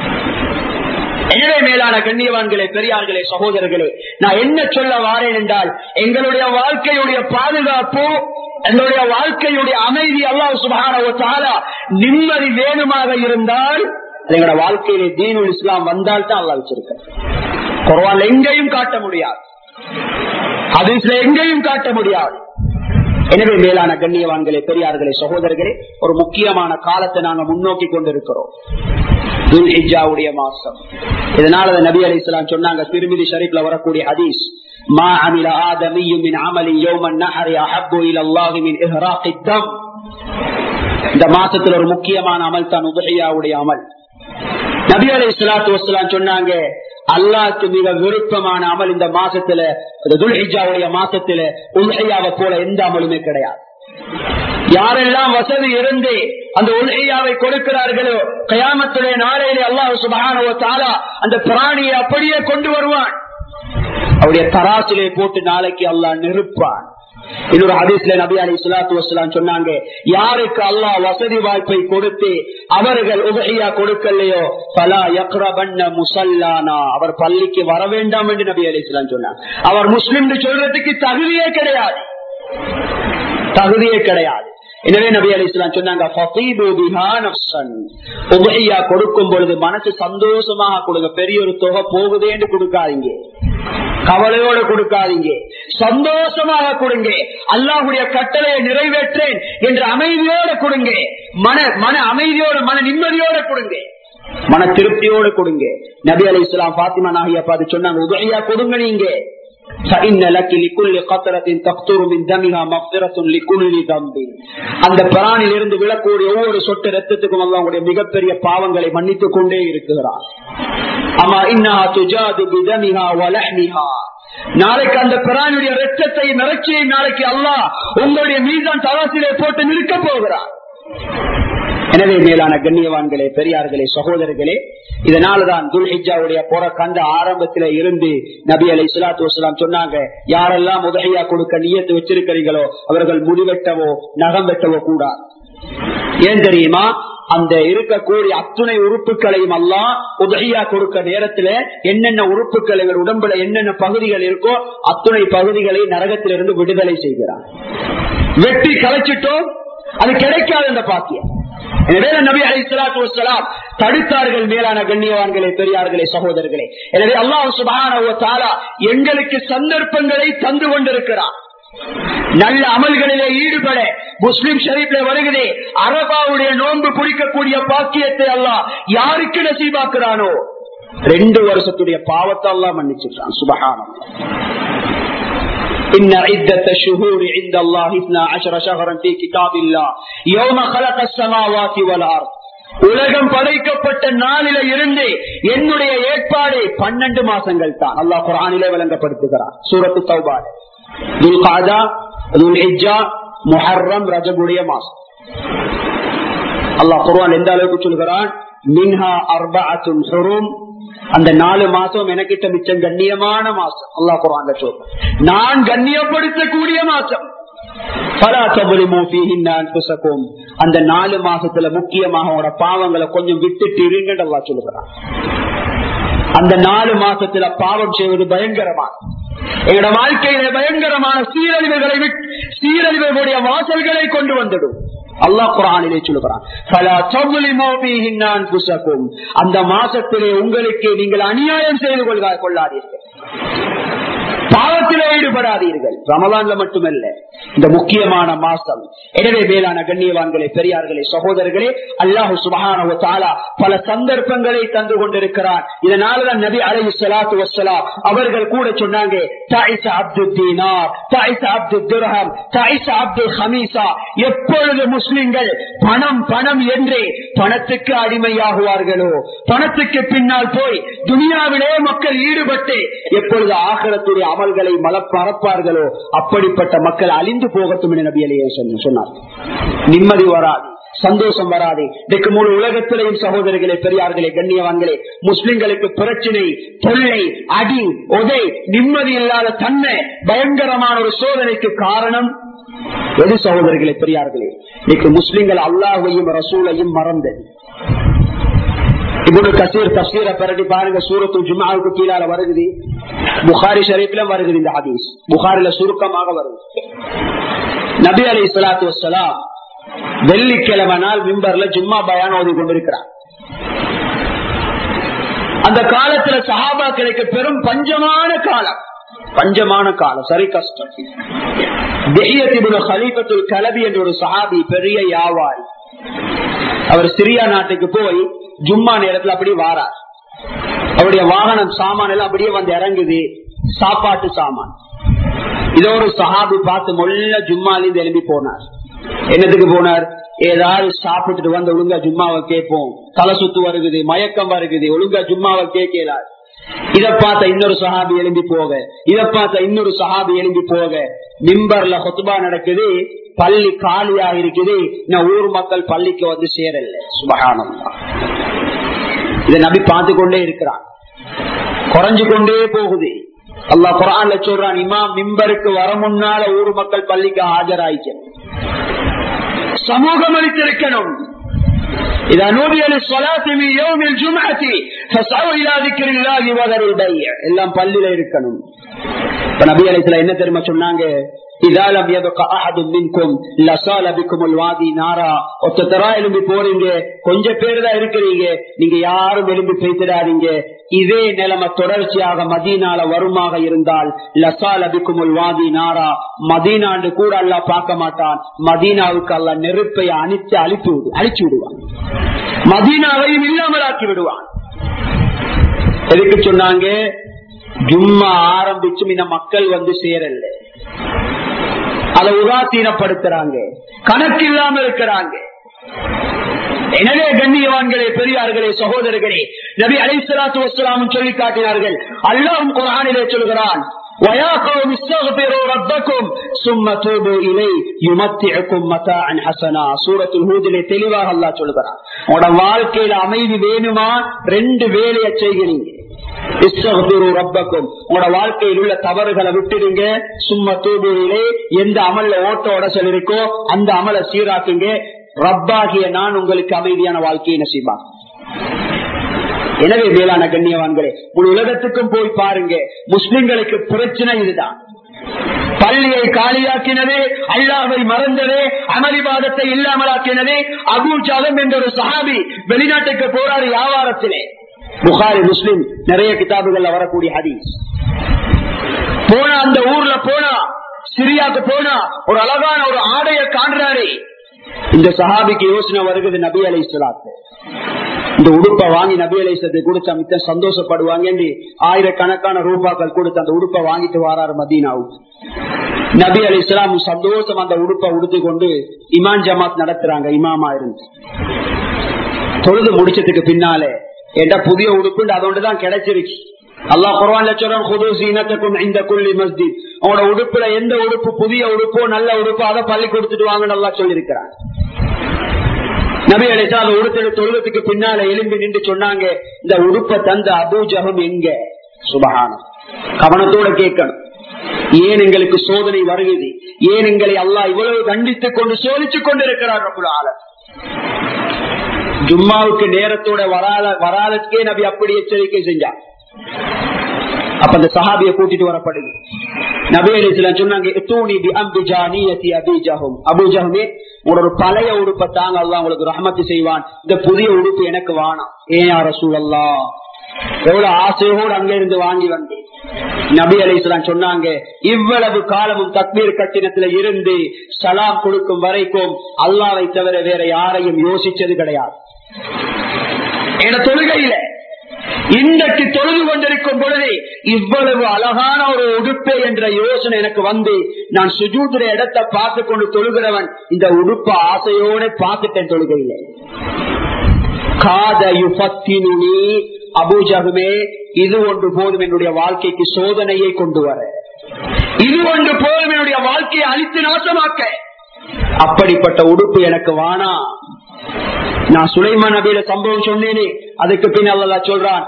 எனவே மேலான கண்ணியவான்களே, பெரியார்களே, சகோதரர்களே, நான் என்ன சொல்ல வாரேன் என்றால், எங்களுடைய வாழ்க்கையுடைய பாதுகாப்பு, எங்களுடைய வாழ்க்கையுடைய அமைதி அல்லாஹ் சுப்ஹானஹு வ தஆலா நிம்மதி வேணுமாக இருந்தால் எங்களோட வாழ்க்கையிலே தீனுல் இஸ்லாம் வந்தால் தான் அல்லாஹ் வச்சிருக்க. குர்ஆன்ல எங்கேயும் காட்ட முடியாது, ஹதீஸ்ல எங்கேயும் காட்ட முடியாது. எனவே மேலான கண்ணியவான்களே, பெரியார்களே, சகோதரர்களே, ஒரு முக்கியமான காலத்தை நாங்க முன்னோக்கி கொண்டிருக்கிறோம், துல்ஹிஜ்ஜாவுடைய மாசம். இதனால நபி அலைஹிஸ்ஸலாம் சொன்னாங்க, திர்மிதி ஷரீஃப்ல வரக்கூடிய ஹதீஸ், மா அமில ஆதமியு மின் அமலி யௌமன் நஹரி அஹப்பு இலல்லாஹி மின் இஹ்ராகித் தம். இந்த மாசத்துல ஒரு முக்கியமான அமல் தான் உதுஹியாவுடைய அமல். நபி அலைஹிஸ்ஸலாத்து வஸ்ஸலாம் சொன்னாங்க, அல்லாஹ்க்கு மிக விருப்பமான அமல் இந்த மாசத்துல, துல்ஹிஜ்ஜாவுடைய மாசத்துல உதுஹியாவை போல எந்த அமலுமே கிடையாது. யாரெல்லாம் வசதி இருந்து அந்த உல்ஹியாவை கொடுக்கிறார்களோ, கியாமத்துடைய நாளையிலே அல்லாஹ் சுப்ஹானஹு வ தஆலா அந்த பிராணியை அப்படியே கொண்டு வருவான். அவருடைய தராசிலே போட்டு நாளைக்கு அல்லாஹ் நிறுப்பான். இன்னொரு ஹதீஸ்ல நபி அலைஹிஸ்ஸலாத்து வஸ்ஸலாம் சொன்னாங்க, யாருக்கு அல்லாஹ் வசதி வாய்ப்பை கொடுத்து அவர்கள் உதஹியா கொடுக்கலையோ ஃபலா யக்ரபன்ன முஸல்லானா, அவர் பள்ளிக்கு வர வேண்டாம் என்று நபி அலைஹிஸ்ஸலாம் சொன்னாங்க. அவர் முஸ்லிம் சொல்றதுக்கு தகுதியே கிடையாது, தகுதியே கிடையாது. எனவே நபி அலைஹிஸ்ஸலாம் சொன்னாங்க, ஃபதீபு பிஹா நஃப்ஸன், உதஹியா கொடுக்கும் பொழுது மனசு சந்தோஷமாக கொடுங்க. பெரிய ஒரு தொகை போகுதே என்று கொடுக்காதீங்க, கவலையோடு கொடுக்காதீங்க, சந்தோஷமாக கொடுங்க. அல்லாஹ்வுடைய கட்டளையை நிறைவேற்றேன் என்ற அமைதியோடு கொடுங்க. மன மன அமைதியோடு மன நிம்மதியோடு கொடுங்க, மன திருப்தியோடு கொடுங்க. நபி அலைஹிஸ்ஸலாம் ஃபாத்திமா நாகியா பார்த்து சொன்னாங்க, உதஹியா கொடுங்க நீங்க. அந்த பிராணில் இருந்து விழக்கூடிய ஒவ்வொரு சொட்டு ரத்தத்துக்கும் அல்லாஹ்வுடைய மிகப்பெரிய பாவங்களை மன்னித்துக் கொண்டே இருக்கிறார். நாளைக்கு அந்த பிராணியுடைய ரத்தத்தை நிறச்சியை நாளைக்கு அல்லாஹ் உங்களுடைய மீதான் தராசிலே போட்டு நிற்க போகிறார். எனவே மேலான கண்ணியவான்களே, பெரியார்களே, சகோதரர்களே, இதனாலதான் துல்ஹிஜ்ஜாவுடைய புற கண்ட ஆரம்பத்தில இருந்து நபி அலைஹிஸ்ஸலாத்து வஸ்ஸலாம் சொன்னாங்க, யாரெல்லாம் உதஹியா கொடுக்க நியத்து வச்சிருக்கிறீங்களோ அவர்கள் முடிவெட்டவோ நகம் வெட்டவோ கூடாது. ஏன் தெரியுமா? அந்த இருக்கக்கூடிய அத்துணை உறுப்புகளையும் அல்லாஹ் உதஹியா கொடுக்க நேரத்துல என்னென்ன உறுப்புகள் எங்கள் உடம்புல என்னென்ன பகுதிகள் இருக்கோ அத்துணை பகுதிகளை நரகத்திலிருந்து விடுதலை செய்கிறார். வெட்டி கலைச்சிட்டோம், அது கிடைக்காது அந்த பாக்கியம். எனவே நபி அலைஹிஸ்ஸலாத்து வஸ்ஸலாம் தடுத்தார்கள். மேலான கண்ணியவான்களே, பெரியார்களே, சகோதரர்களே, எனவே அல்லாஹ் சுப்ஹானஹு வ தஆலா எங்களுக்கு சந்தர்ப்பங்களை தந்து கொண்டிருக்கிறார். நல்ல அமல்களிலே ஈடுபட முஸ்லிம் ஷரீஃப்ல வருகிறே அரபாவுடைய நோன்பு பிடிக்கக்கூடிய பாக்கியத்தை அல்லாஹ் யாருக்கு நசீபாக்குறானோ ரெண்டு வருஷத்துடைய பாவத்தை அல்லாஹ் மன்னிச்சிட்டான். சுப்ஹானல்லாஹ். إن عدة الشهور عند الله اثنا عشر شهرا في كتاب الله يوم خلق السماوات والأرض. உலகம் படைக்கப்பட்ட நாளில இருந்து என்னுடைய ஏற்பாடு பன்னெண்டு மாசங்கள் தான் அல்லாஹ் குர்ஆனிலே விளங்கப்படுத்துகிறார். சூரத்து தௌபா, துல்காதா, துல்ஹிஜ்ஜா, முஹர்ரம், ரஜபுடைய மாசம். அல்லாஹ் குர்ஆன் எந்த அளவுக்கு சொல்கிறான், மின்ஹா அர்பஅத்துன் ஹுரும், அந்த நாலு மாசம் எனக்கிட்ட மிச்சம் கண்ணியமான மாசம். அல்லாஹ் குர்ஆன்ல சொல்றான், நான் கண்ணியப்படுத்தக்கூடிய மாசம். அந்த நாலு மாசத்துல முக்கியமாக உங்களோட பாவங்களை கொஞ்சம் விட்டுட்டு இருங்கன்னு அல்லாஹ் சொல்லுகிறான். அந்த நாலு மாசத்துல பாவம் செய்வது பயங்கரமான, எங்களோட வாழ்க்கையில பயங்கரமான சீரழிவுகளை சீரழிவுடைய வாசல்களை கொண்டு வந்துடும். அல்லாஹ் குர்ஆனிலே சொல்லுகிறான், அந்த மாசத்திலே உங்களுக்கு நீங்கள் அநியாயம் செய்து கொள்ளாதீர்கள், பாவத்திலே ஈடுபடாதீர்கள். ரமலான்ல மட்டுமல்ல, இந்த முக்கியமான மாசம். எனவே மேலான கண்ணியவான்களே, பெரியார்களே, சகோதரர்களே, அல்லாஹ் சுப்ஹானஹு வ தஆலா பல சந்தர்ப்பங்களை தந்து கொண்டிருக்கிறார். இதனாலதான் நபி அலைஹிஸ்ஸலாத்து வஸ்ஸலாம் அவர்கள் கூட சொன்னாங்க, தாயிஸ அப்துத் தீனார், தாயிஸ அப்துத் திர்ஹம், தாயிஸ அப்துல் ஹமீஸா. எப்பொழுது முஸ்லிம்கள் பணம் பணம் என்று பணத்துக்கு அடிமையாகுவார்களோ, பணத்துக்கு பின்னால் போய் துனியாவிலே மக்கள் ஈடுபட்டு எப்பொழுது ஆகிரத்துடைய அமல்களை மறப்பார்களோ அப்படிப்பட்ட மக்கள் அழிந்து போகட்டும் என நபி அலைஹி சொன்னார். நிம்மதி வராது, சந்தோஷம் வராது. இதுக்கு முழு உலகத்திலேயும் சகோதரர்களே, பெரியார்களே, கண்ணியவான்களே, முஸ்லிம்களுக்கு பிரச்சனை, தொல்லை, அடி, உதை, நிம்மதி இல்லாத தன்மை, பயங்கரமான ஒரு சோதனைக்கு காரணம் எது சகோதரர்களே, பெரியார்களே? இன்னைக்கு முஸ்லிம்கள் அல்லாஹ்வையும் ரசூலையும் மறந்தது. இப்னு கஸீர் தஃசீரை பரடி பாருங்க, சூரத்துல் ஜும்ஆவுக்கு கீழால வருகிறது, புகாரி ஷரீஃப்ல வருகிறது இந்த ஹதீஸ், புகாரில சுருக்கமாக வருது. நபி அலைஹிஸ்ஸலாத்து வஸ்ஸலாம் வெள்ளிக்கிழமை நாள் மிம்பர்ல ஜும்மா பயான் ஓதி கொண்டிருக்கிறார். அந்த காலத்துல சஹாபாக்களுக்கு பெரும் பஞ்சமான காலம், பஞ்சமான காலம், சரி கஷ்டம். திஹ்யத் இப்னு கலீஃபத்துல் கலபி என்ற ஒரு சஹாபி, பெரிய வியாபாரி. அவர் சிரியா நாட்டுக்கு போய் ஜும்மா நேரத்துல அப்படி வாரார். அவருடைய வாகனம் சாமான் எல்லாம் அப்படியே வந்து இறங்குது, சாப்பாட்டு சாமான். இதோ ஒரு சஹாபி பார்த்து மொல்ல ஜும்மாலிருந்து எழுப்பி போனார். என்னத்துக்கு போனார்? ஏதாவது சாப்பிட்டுட்டு வந்து ஒழுங்கா ஜும்மாவை கேட்போம், தலை சுத்து வருகுது, மயக்கம் வருகுது, ஒழுங்கா ஜும்மாவை கேட்கலார். இதை பார்த்த இன்னொரு சஹாபி எழும்பி போக, இதை பார்த்த இன்னொரு சஹாபி எழும்பி போக, மிம்பர்ல ஹுத்பா நடக்குது, பள்ளி காலியா இருக்குது, நான் ஊர் மக்கள் பள்ளிக்கு வந்து சேரல. சுப்ஹானல்லாஹ். இதை நபி பார்த்து கொண்டே இருக்கிறான், குறைஞ்சு கொண்டே போகுது. அல்லாஹ் குர்ஆன்ல சொல்றான், இமாம் மிம்பருக்கு வர முன்னால ஊர் மக்கள் பள்ளிக்கு ஆஜராயிக்கணும், சமூகம் அளித்திருக்கணும். إذا نودي للصلاة من يوم الجمعة فاسعوا إلى ذكر الله وذروا البيع. எல்லாம் பள்ளியில இருக்கணும். நபி அலைஹிஸ்ஸலாம் என்ன தெரியுமா சொன்னாங்க? إذا لم يبق أحد منكم لصال بكم الوادي نارا. ஒத்தரா எழும்பி போறீங்க, கொஞ்சம் பேர் தான் இருக்கிறீங்க, நீங்க யாரும் எழும்பி பேசிடாதீங்க. இதே நிலைமை தொடர்ச்சியாக மதீனால வருமாக இருந்தால் லசால பிக்குமுல் வாதி நாரா, மதீனாண்டு கூட அல்லாஹ் பார்க்க மாட்டான். மதீனாவுக்கு அல்லாஹ் நெருப்பை அணித்து அழித்து விடு அழிச்சு விடுவான், மதீனாவையும் இல்லாமலாக்கி விடுவான். எதுக்கு சொன்னாங்க? ஜும்மா ஆரம்பிச்சும் இந்த மக்கள் வந்து சேரல, அதை உதாசீனப்படுத்துறாங்க, கணக்கு இல்லாம இருக்கிறாங்க. எனவே கண்ணியவான்களே, பெரியார்களே, சகோதரர்களே, நபி அலைஹிஸ்ஸலாத்து வஸ்ஸலாம் சொல்லி காட்டினார்கள். அல்லாஹ் குர்ஆனிலே சொல்கிறான், وَيَا قَوْمِ اسْتَغْفِرُوا رَبَّكُمْ ثُمَّ تُوبُوا إِلَيْهِ يُمَتِّعْكُمْ مَتَاعًا حَسَنًا. சூரத்துல் ஹூதிலே தெளிவாக அல்லாஹ் சொல்கிறான், உங்களோட வாழ்க்கையில அமைதி வேணுமா, ரெண்டு வேலையை செய்கிறீங்க. இஸ்தக்பிரு ரப்பக்கும், உங்களோட வாழ்க்கையில் உள்ள தவறுகளை விட்டுடுங்க. சும்ம தூபு இலைஹி, எந்த அமல்ல ஓட்ட உடசல் இருக்கோ அந்த அமலை சீராக்குங்க. ரப்பாகிய நான் உங்களுக்கு அமைதியான வாழ்க்கையை நசீபாக. எனவே மேலான கண்ணியவான்களே, முழு உலகத்துக்கும் போய் பாருங்க, முஸ்லிம்களுக்கு பிரச்சனை இதுதான். பள்ளியை காலியாக்கினதே, அல்லாஹ்வை மறந்ததே, அமளிவாதத்தை இல்லாமலாக்கினதே. அபூ ஜஹல் என்ற ஒரு சஹாபி வெளிநாட்டுக்கு போறாரு வியாபாரத்திலே. புகாரி முஸ்லிம் நிறைய கிதாபுகள்ல வரக்கூடிய ஹதீஸ். போனா அந்த ஊர்ல போனா, சிரியாக்கு போனா ஒரு அழகான ஒரு ஆடைய காண்றாரு. இந்த சஹாபிக்கு யோசனை வருகிறது, நபி அலைஹிஸ்ஸலாத்து இந்த உடுப்பை வாங்கி நபி அலைஹிஸ்ஸலாத்து கொடுத்தா மித்த சந்தோஷப்படுவாங்க. ஆயிரக்கணக்கான ரூபாக்கள் கொடுத்து அந்த உடுப்பை வாங்கிட்டு வராரு மதீனாவுக்கு. நபி அலைஹிஸ்ஸலாம் சந்தோஷம் அந்த உடுப்பை உடுத்து கொண்டு இமாம் ஜமாத் நடத்துறாங்க. இமாமா இருந்து தொழுது முடிச்சதுக்கு பின்னாலே என்ற புதிய உடுப்பு அதோண்டுதான் கிடைச்சிருக்கு. அல்லாஹ் குர்ஆன்ல சொல்றான், குது ஸீனத்தக்கும் இன்த குல்லி மஸ்ஜித். உங்களோட உடுப்புல எந்த உடுப்பு புதிய உடுப்போ நல்ல உடுப்போ அதை பள்ளி கொடுத்துட்டு வாங்கன்னு அல்லாஹ் சொல்லி இருக்கிறான். நபி அலைஹிஸ்ஸலாம் உடுத்து தொழுவதுக்கு பின்னால எழும்பி நின்று சொன்னாங்க, இந்த உடுப்பை தந்த அபூ ஜஹல் எங்க? சுப்ஹானல்லாஹ், கவனத்தோட கேட்கணும். ஏன் எங்களுக்கு சோதனை வருகிறது? ஏன் எங்களை அல்லாஹ் இவ்வளவு கண்டித்துக் கொண்டு சோதிச்சுக் கொண்டிருக்கிறார்? ரப்புல் ஆலமீன் ஜும்மாவுக்கு நேரத்தோட வராத வராதற்கே நபி அப்படி எச்சரிக்கை செஞ்சார். அப்ப அந்த சஹாபியை கூட்டிட்டு வரப்படுது. நபி அலைஹிஸ்ஸலாம் சொன்னாங்க, அபூ ஜஹல் ஒரு பழைய உடுப்பை தாங்க, அல்லாஹ் உங்களுக்கு ரஹ்மத் செய்வான், இந்த புதிய உடுப்பு எனக்கு வேணாம். ஏன் யா ரசூலல்லாஹ், எவ்வளவு ஆசையோடு அங்க இருந்து வாங்கி வந்தேன். நபி அலைஹிஸ்ஸலாம் சொன்னாங்க, இவ்வளவு காலமும் தக்பீர் கட்டினத்துல இருந்து சலாம் கொடுக்கும் வரைக்கும் அல்லாஹ்வை தவிர வேற யாரையும் யோசிச்சது கிடையாது. என தொழுகையில இன்றைக்கு தொழுது கொண்டிருக்கும் பொழுது இவ்வளவு அழகான ஒரு உடுப்பை என்ற யோசனை எனக்கு வந்து, நான் சுஜூதுற இடத்தை பார்த்து கொண்டு தொழுகிறவன் இந்த உடுப்ப ஆசையோட பார்த்துட்டேன் தொழுகையில. காத யுஃபத்தினுனி, அபூ ஜஹ்மே இது ஒன்று போதும் என்னுடைய வாழ்க்கைக்கு சோதனையை கொண்டு வர, இது ஒன்று போதும் என்னுடைய வாழ்க்கையை அழித்து நாசமாக்க. அப்படிப்பட்ட உடுப்பு எனக்கு வானா. நான் சுலைமான் நபியில சம்பவம் சொன்னேனே, அதுக்கு பின் அல்லாஹ் சொல்றான்,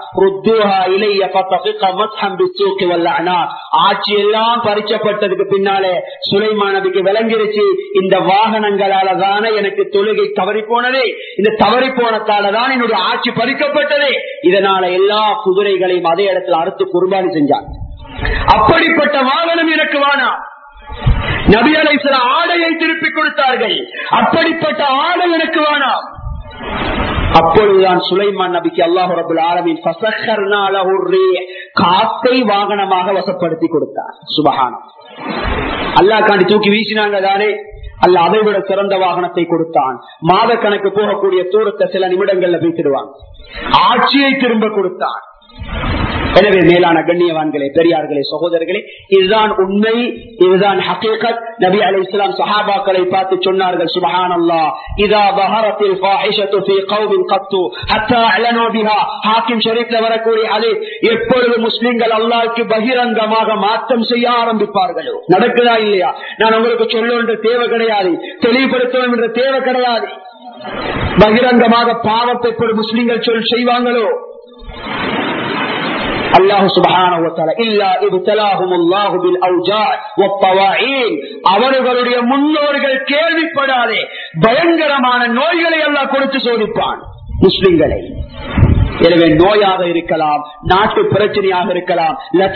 ஆட்சி எல்லாம் பறிக்கப்பட்டதுக்கு பின்னாலே சுலைமான் நபிக்கு விளங்கிருச்சு, இந்த வாகனங்களால தானே எனக்கு தொழுகை தவறி போனதே, இந்த தவறி போனதாலதான் என்னுடைய ஆட்சி பறிக்கப்பட்டதே. இதனால எல்லா குதிரைகளையும் அதே இடத்துல அறுத்து குர்பானி செஞ்சான். அப்படிப்பட்ட வாகனம் எனக்கு வேணாம். நபி அலைஹிஸ்ஸலாம் ஆடையை திருப்பி கொடுத்தார்கள், அப்படிப்பட்ட ஆடை எனக்கு வேணாம். அப்பொழுதுதான் சுலைமான் நபிக்கு அல்லாஹ் ரப்பல் ஆலமீன் ஃபஸக்கர்னா லஹு ர்ரீஹ், காத்தை வாகனமாக வசப்படுத்தி கொடுத்தார். சுப்ஹானல்லாஹ், அல்லாஹ் காண்டி தூக்கி வீசினாங்க தானே, அல்லாஹ் அதை விட சிறந்த வாகனத்தை கொடுத்தான். மாத கணக்கு போகக்கூடிய தூரத்தை சில நிமிடங்கள்ல வீசிடுவாங்க. ஆட்சியை திரும்ப கொடுத்தான். எனவே மேலான கண்ணியவான்களே, பெரியார்களே, சகோதரர்களே, இதுதான் உண்மை, இதுதான் ஹகீகத். நபி அலைஹிஸ்ஸலாம் சஹாபாக்களை பார்த்து சொன்னார்கள், சுப்ஹானல்லாஹ், இதா பஹரத்தில் ஃபாஹிஷத்து ஃபீ கௌமின் கத்து ஹத்தா அலனு பிஹா. ஹாக்கிம் ஷரீஃப்ல வரக்கூடிய ஹதீஸ், எப்பொழுது முஸ்லிம்கள் அல்லாஹ்வுக்கு பகிரங்கமாக மாற்றம் செய்ய ஆரம்பிப்பார்களோ, நடக்குதா இல்லையா? நான் உங்களுக்கு சொல்ல என்ற தேவை கிடையாது, தெளிவுபடுத்தணும் என்ற தேவை கிடையாது. பகிரங்கமாக பாவத்தை முஸ்லிம்கள் சொல் செய்வாங்களோ, அல்லாஹ் சுப்ஹானஹு வ தஆலா இல்லா இப்தலாஹுமுல்லாஹு பில் அவ்ஜா' வத்தவாஈன், அவர்களுடைய முன்னோர்கள் கேள்விப்படாதே பயங்கரமான நோய்களை அல்லாஹ் கொடுத்து சோதிப்பான் முஸ்லிம்களை. எனவே நோயாக இருக்கலாம், நாட்டு பிரச்சனையாக இருக்கலாம்.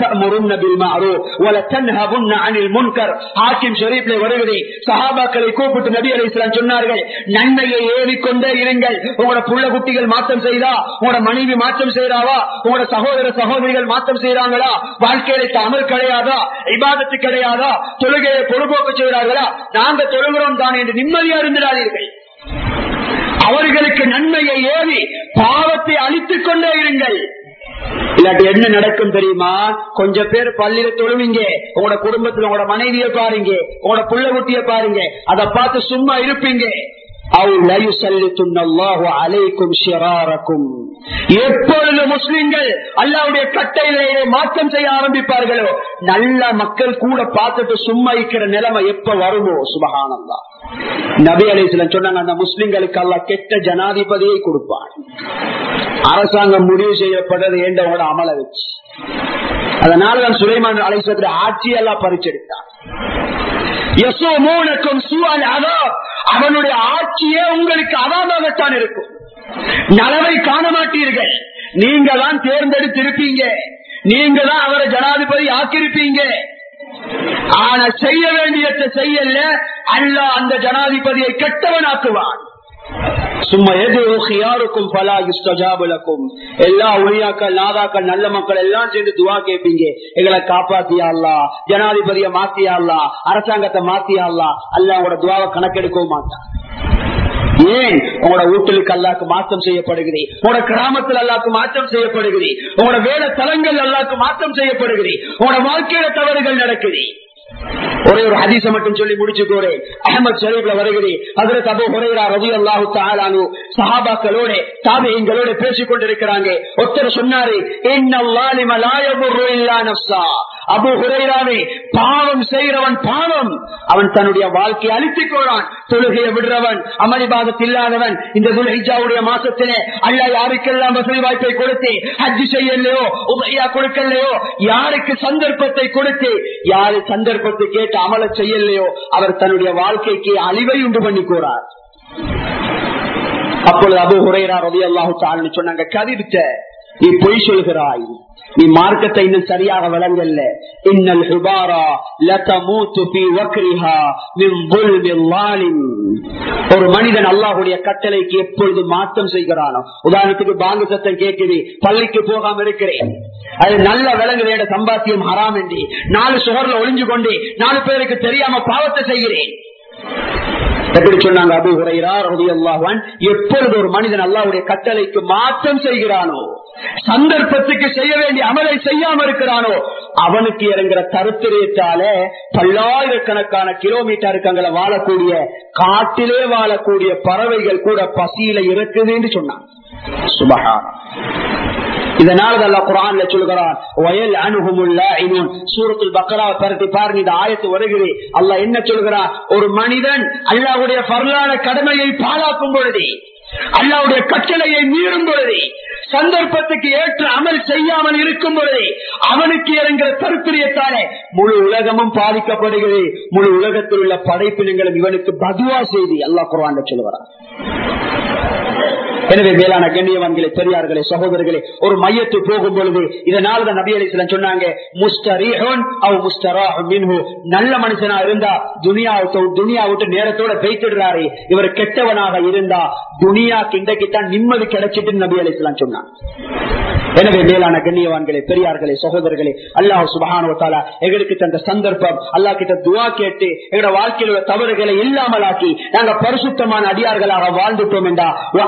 சஹாபாக்களை கூப்பிட்டு நபி அலைஹிஸ்ஸலாம் சொன்னார்கள், நன்மையை ஏறிக்கொண்டே இருங்கள். உங்களோட புள்ள குட்டிகள் மாற்றம் செய்தா, உங்களோட மனைவி மாற்றம் செய்யறாவா, உங்களோட சகோதர சகோதரிகள் மாற்றம் செய்யறாங்களா, வாழ்க்கையில அமல் கிடையாதா, இபாதத்து கிடையாதா, தொழுகையை பொறுப்போக்கு செய்கிறார்களா, நாங்க தொழுகிறோம் தான் என்று நிம்மதியா இருந்திடாதீர்கள். அவர்களுக்கு நன்மையை ஏறி பாவத்தை அழித்துக் கொண்டே இருங்கள். இல்லாட்டி என்ன நடக்கும் தெரியுமா? கொஞ்சம் பேர் பள்ளியில தொழுவீங்க, உங்களோட குடும்பத்துல உங்களோட மனைவியை பாருங்க, உங்களோட புள்ள குட்டிய பாருங்க, அதை பார்த்து சும்மா இருப்பீங்க. எப்பொழுது முஸ்லிம்கள் அல்லாஹ்வுடைய கட்டளையை மாற்றம் செய்ய ஆரம்பிப்பார்களோ, நல்ல மக்கள் கூட பார்த்துட்டு சும்மா இருக்கிற நிலைமை எப்ப வருமோ? சுப்ஹானல்லாஹ். நபி அலைஹிஸ்ஸலாம் சொன்னாங்க, அந்த முஸ்லிம்களுக்கு அல்லாஹ் கெட்ட ஜனாதிபதியை கொடுப்பான். அரசாங்கம் முடிவு செய்யப்பட்டது ஏண்டவங்களோட அமலை வச்சு. அதனாலதான் சுலைமான் அலைஹிஸ்ஸலாம் ஆட்சி எல்லாம் பறிச்செடுத்தான். அவனுடைய ஆட்சியே உங்களுக்கு அதாபாகத்தான் இருக்கும். நலவை காண மாட்டீர்கள். நீங்க தான் தேர்ந்தெடுத்திருப்பீங்க, நீங்க தான் அவரை ஜனாதிபதி ஆக்கியிருப்பீங்க. ஆனா செய்ய வேண்டியதை செய்யல, அல்லாஹ் அந்த ஜனாதிபதியை கெட்டவனாக்குவான். சும்மா எதுக்கும் பலா யுஸ்தஜாபுலக்கும், எல்லா உலியாக்கள் நாதாக்கள் நல்ல மக்கள் எல்லாம் சேர்ந்து துவா கேட்பீங்க, எங்களை காப்பாத்தியா அல்லாஹ், ஜனாதிபதியை மாத்தியா அல்லாஹ், அரசாங்கத்தை மாத்தியா அல்லாஹ். அல்லாஹ் உங்களோட துவாவை கணக்கெடுக்கவும் மாட்டான். ஏன்? உங்களோட வீட்டுக்கு அல்லாஹ்க்கு மாற்றம் செய்யப்படுகிறீ, உங்களோட கிராமத்தில் அல்லாஹ்க்கு மாற்றம் செய்யப்படுகிறீ, உங்களோட வேலை தலங்கள் அல்லாஹ்க்கு மாற்றம் செய்யப்படுகிறீ, உங்களோட வாழ்க்கையில தவறுகள் நடக்குது. ஒரே ஒரு ஹதீஸை மட்டும் சொல்லி முடிச்சுக்கோரேன். அஹ்மத் ஷரீஃப்ல வருகிறேன். ஹஜ்ரத் அபூ ஹுரைரா ரலியல்லாஹு தஆலா அன்ஹு சஹாபாக்களோட தாபீங்களோட பேசிக் கொண்டிருக்கிறாங்க. ஒருத்தர் சொன்னாரு, இன்னல் லாலிம லா யதுர்ரு இல்லா நஃப்ஸா. அபூ ஹுரைராவே, பாவம் செய்கிறவன் பாவம் அவன் தன்னுடைய வாழ்க்கையை அழித்துக் கொள்றான். தொழுகையை விடுறவன், அமல் இபாதத் இல்லாதவன், இந்த துல்ஹிஜ்ஜாவுடைய மாசத்திலே அல்லாஹ் யாருக்கெல்லாம் வசதி வாய்ப்பை கொடுத்து ஹஜ் செய்யலையோ, உம்ரா கொடுக்கலையோ, யாருக்கு சந்தர்ப்பத்தை கொடுத்து யாரு சந்தர்ப்பத்தை கேட்டு அமல செய்யலையோ, அவர் தன்னுடைய வாழ்க்கைக்கு அழிவை உண்டு பண்ணிக்கோறார். அப்பொழுது அபூ ஹுரைரா ரலியல்லாஹு தஆலா சொன்னாங்க, கதிர்த்த நீ பொய் சொல்கிறாய், நீ மார்க்கத்தை இன்னும் சரியாக விளங்கல்ல. இன்னல் ஹுபாரா லதமூது ஃபீ வக்ரிஹா மின் ظுல்மில் ظالم. ஒரு மனிதன் அல்லாஹ்வுடைய கட்டளைக்கு எப்பொழுது மாற்றம் செய்கிறானோ, உதாரணத்துக்கு பாங்கு சத்தம் கேட்குது, பள்ளிக்கு போகாம இருக்கிறேன், அது நல்ல விளங்குற சம்பாத்தியம் ஹராம் என்று நாலு சுகர்ல ஒளிஞ்சு கொண்டு நாலு பேருக்கு தெரியாம பாவத்தை செய்கிறேன். எப்படி சொன்னாங்க அபூ ஹுரைரா ரலியல்லாஹு அன்ஹு, எப்பொழுது ஒரு மனிதன் அல்லாஹ்வுடைய கட்டளைக்கு மாற்றம் செய்கிறானோ, சந்தர்ப்பத்துக்கு செய்ய வேண்டிய அமலை செய்யாம இருக்கிறானோ, அவனுக்கு இறங்குற தருத்திரியத்தால பல்லாயிரக்கணக்கான கிலோமீட்டருக்கு அங்கே வாழக்கூடிய காட்டிலே வாழக்கூடிய பறவைகள் கூட பசியில இருக்குது என்று சொன்னான். சுப்ஹானல்லாஹ். இதனால அல்லாஹ் குர்ஆன்ல சொல்கிறான், வயல் அன்ஹுமுல்லாஹின். சூரத்துல் பக்ராவை பரட்டி பாருங்க, இந்த ஆயத்து வருகிறது. அல்லாஹ் என்ன சொல்கிறான்? ஒரு மனிதன் அல்லாஹ்வுடைய ஃபர்லான கடமையை பாழாக்கும் பொழுது, அல்லாஹ்வுடைய கட்டளையை மீறும் பொழுது, சந்தர்ப்பத்துக்கு ஏற்ற அமல் செய்யாமல் இருக்கும் பொழுது, அவனுக்கு இறங்குற தருத்திரியத்தாலே முழு உலகமும் பாதிக்கப்படுகிறது. முழு உலகத்தில் உள்ள படைப்பினங்களும் இவனுக்கு பதுவா செய்தி அல்லாஹ் குர்ஆன்ல சொல்கிறான். எனவே மேலான கண்ணியவான்களே, பெரியார்களே, சகோதரர்களே, ஒரு மையத்து போகும் பொழுது இதனால நபி அலைஹிஸ்ஸலாம் சொன்னாங்க, முஸ்தரீஹுன் அவ் முஸ்தராஹு மின்ஹு. நல்ல மனுஷனா இருந்தா துனியா துனியா விட்டு நேரத்தோட பேய்த்திடுறாரு. இவர் கெட்டவனாக இருந்தா துனியாக்கு இன்றைக்குத்தான் நிம்மதி கிடைச்சிட்டு நபி அலைஹிஸ்ஸலாம் சொன்னாங்க. எனவே மேலான கண்ணியவான்களே, பெரியார்களே, சகோதரர்களே, அல்லாஹ் சுப்ஹானஹு வ தஆலா எங்களுக்கு தந்த சந்தர்ப்பம், அல்லாஹ் கிட்ட துஆ கேட்டு எங்களோட வாழ்க்கையில் உள்ள தவறுகளை இல்லாமலாக்கி நாங்க பரிசுத்தமான அடியார்களாக வாழ்ந்துட்டோம் என்றா,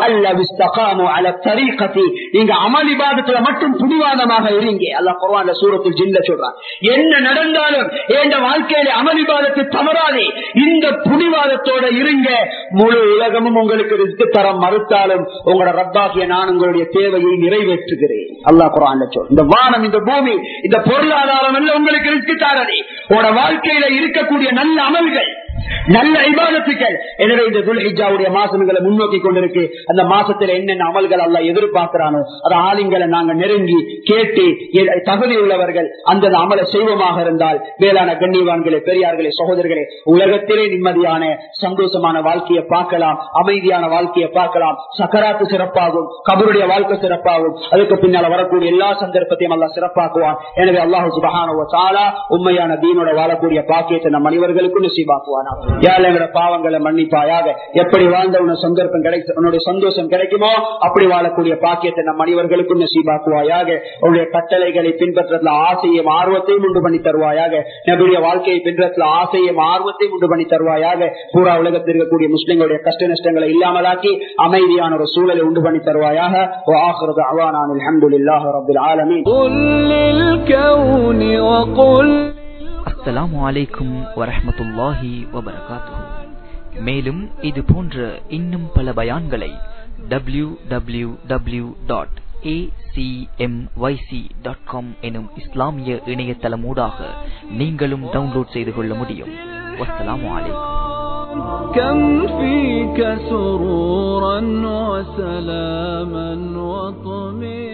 நீங்க அமல் இபாதத்துல மட்டும் புடிவாதமாக இருங்க. அல்லாஹ் குர்ஆன்ல சூரத்துல் ஜின்ல சொல்றான், என்ன நடந்தாலும் என்ற வாழ்க்கையில அமல் இபாதத்து தவறாதே, இந்த புடிவாதத்தோட இருங்க. முழு உலகமும் உங்களுக்கு ரிஸ்க் தர மறுத்தாலும் உங்களோட ரப்பாகிய நான் உங்களுடைய தேவையை நிறைவேற்றுகிறேன். அல்லாஹ் குர்ஆன்ல சொல்றான், இந்த வானம், இந்த பூமி, இந்த பொருளாதாரம் எல்லாம் உங்களுக்கு ரிஸ்க் தரதே. உங்களோட வாழ்க்கையில இருக்கக்கூடிய நல்ல அமல்கள், நல்ல இபாதத்துக்கள். எனவே இந்த துல்ஹிஜ்ஜாவுடைய மாசங்களை முன்னோக்கி கொண்டிருக்கு. அந்த மாசத்துல என்னென்ன அமல்கள் அல்லாஹ் எதிர்பார்க்கிறானோ அது ஆலிம்களை நாங்க நெருங்கி கேட்டு தகுதி உள்ளவர்கள் அந்த அமலை செய்வமாக இருந்தால் வேளாண் கண்ணியவான்களே, பெரியார்களே, சகோதரர்களே, உலகத்திலே நிம்மதியான சந்தோஷமான வாழ்க்கையை பார்க்கலாம், அமைதியான வாழ்க்கையை பார்க்கலாம். சக்கராத்து சிறப்பாகும், கபருடைய வாழ்க்கை சிறப்பாகும், அதுக்கு பின்னால வரக்கூடிய எல்லா சந்தர்ப்பத்தையும் அல்லாஹ் சிறப்பாக்குவான். எனவே அல்லாஹ் சுப்ஹானஹு வ தஆலா உண்மையான தீனோட வாழக்கூடிய பாக்கியத்தை நம் அனைவர்களுக்கும் நசீபாக்குவானா. யாழ் எங்களோட பாவங்களை மன்னிப்பாயாக. எப்படி வாழ்ந்த உன சந்தர்ப்பம் கிடைக்கும், உன்னுடைய சந்தோஷம் கிடைக்குமோ அப்படி வாழக்கூடிய பாக்கியத்தை நம் அனைவர்களுக்கும் நசீபாக்குவாயாக. உன்னுடைய கட்டளைகளை பின்பற்றதுல ஆசையும் ஆர்வத்தையும் உண்டு பண்ணி தருவாயாக. நபியுடைய வாழ்க்கையை பின்பற்றதுல ஆசையும் ஆர்வத்தையும் உண்டு பண்ணி தருவாயாக. பூரா உலகத்தில் இருக்கக்கூடிய முஸ்லிம்களுடைய கஷ்ட நஷ்டங்களை இல்லாமலாக்கி அமைதியான ஒரு சூழலை உண்டு பண்ணி தருவாயாக. அல்ஹம்துலில்லாஹி ரப்பில் ஆலமீன். அஸ்ஸலாமு அலைக்கும் வரஹ்மத்துல்லாஹி வபரகாத்துஹு. மேலும் இது போன்ற இன்னும் பல பயான்களை W W W dot A C M Y C dot com எனும் இஸ்லாமிய இணையதளம் ஊடாக நீங்களும் டவுன்லோட் செய்து கொள்ள முடியும். வஸ்ஸலாமு அலைக்கும். كم فيك سرورا وسلاما وطمئنانا